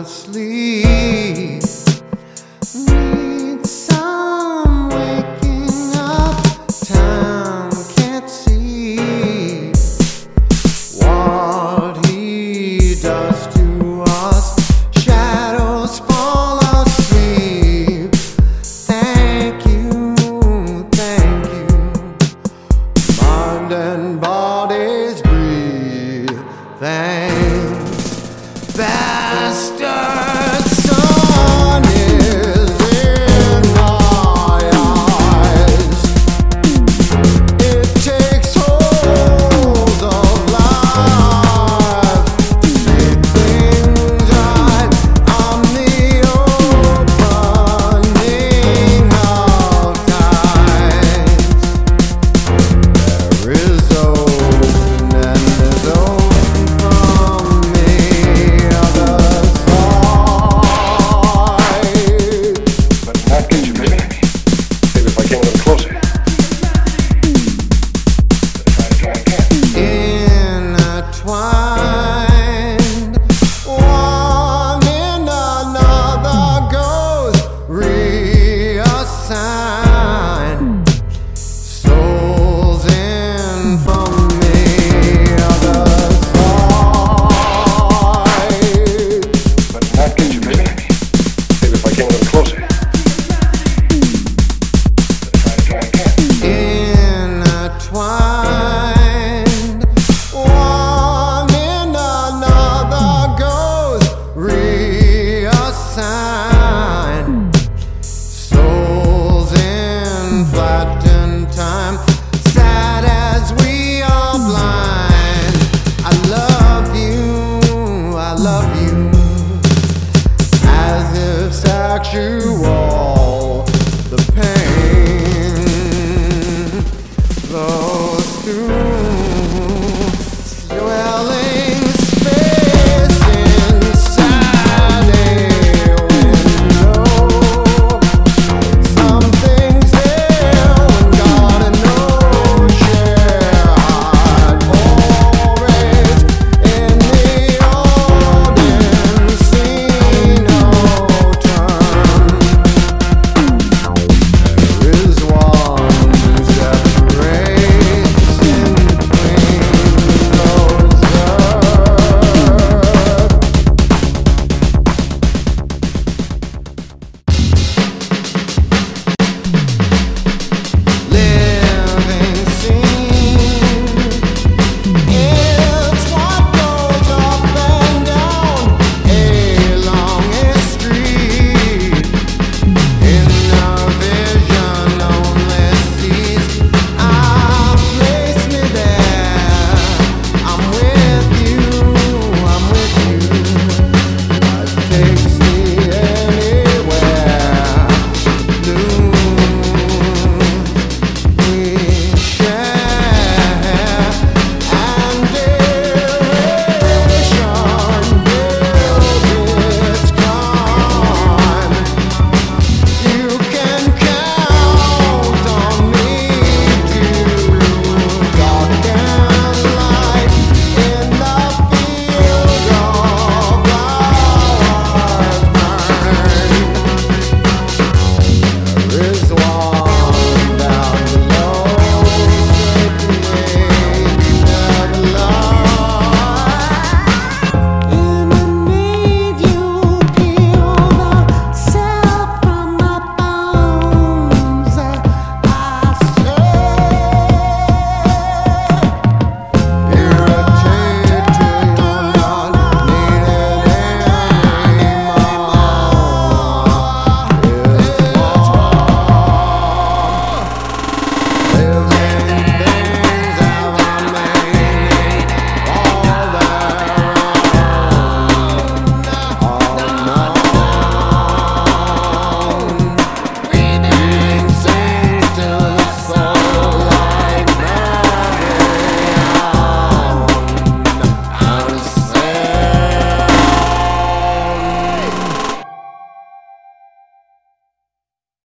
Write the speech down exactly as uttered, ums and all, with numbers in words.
sleep. Need some waking up. Time can't see what he does to us. Shadows fall asleep. Thank you, thank you. Mind and bodies breathe. Thanks. Bastard sun is in my eyes. It takes hold of life to make things right. I'm the opening of tides. There is open and there's open from me. Intertwined, one in another goes reassigned. Souls in from the other side. But in that case, maybe, maybe if I came a little closer. Intertwined, one in another goes reassigned. Souls in flattened time, sad as we are blind. I love you, I love you, as if sexual.